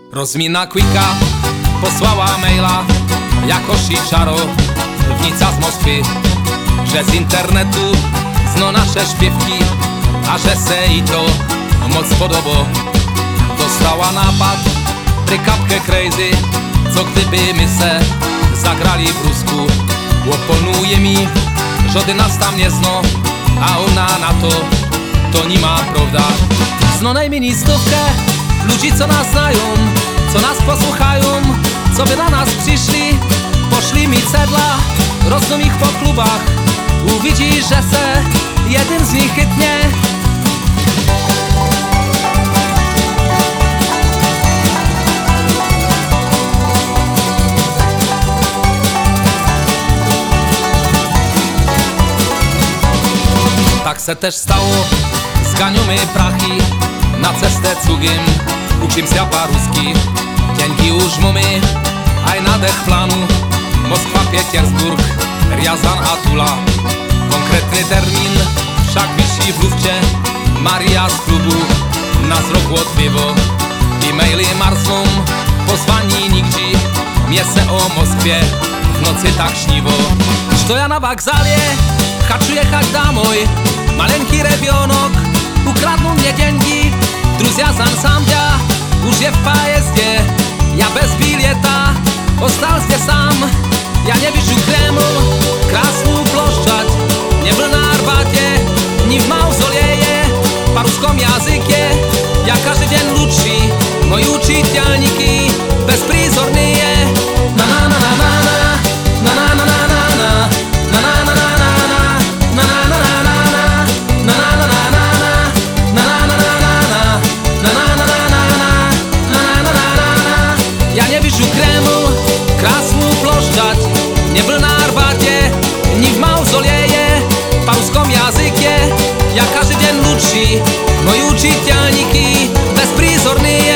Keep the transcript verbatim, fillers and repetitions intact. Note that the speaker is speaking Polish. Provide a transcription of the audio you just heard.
Rozmina Quicka posłała maila jakoś i czarownica z Moskwy, że z internetu zno nasze śpiewki, a że se i to moc podobo. Dostała napad, prykapkę crazy, co gdyby my se zagrali w Rusku. Oponuje mi, żody nas tam nie zno, a ona na to, to nie ma prawda. Zno najmniej stówkę ludzi, co nas znają, co nas posłuchają, co by na nas przyszli. Poszli mi cedla, rosną ich po klubach, uwidzisz, że se jeden z nich chytnie. Tak se też stało, zganiumy prachy na cestę cugiem, uczym się paruski. Dzięki już mamy, aj na dech planu, Moskwa, Pietersburg, Riazan, Atula. Konkretny termin wszak wisi w lufcie, Maria z klubu nas rok odbywo. E-maily marzą, pozwani nigdzie, miese o Moskwie w nocy tak śniwo. Stoja na wokzale, chcę jechać domoj, maleńki rewionok, ukradną mnie dzięki. Druzia z ansamblia, już je w pojeździe, ja bez bileta, ostался sam. Ja nie widzę Kreml, Krasną ploszczać, nie był na Arbacie, ni w mauzoleje, po ruskom jazykie, ja każdy dzień lepszy, moi uczytelniki, bezprizornie. Na na na na na na na na na na na na na na Kreml, Krasną ploszczać, nie był na Arbacie, ni w mauzoleje, po ruskom jazykie, ja każdy dzień lepszy, moi uczytelniki, bezprizornie.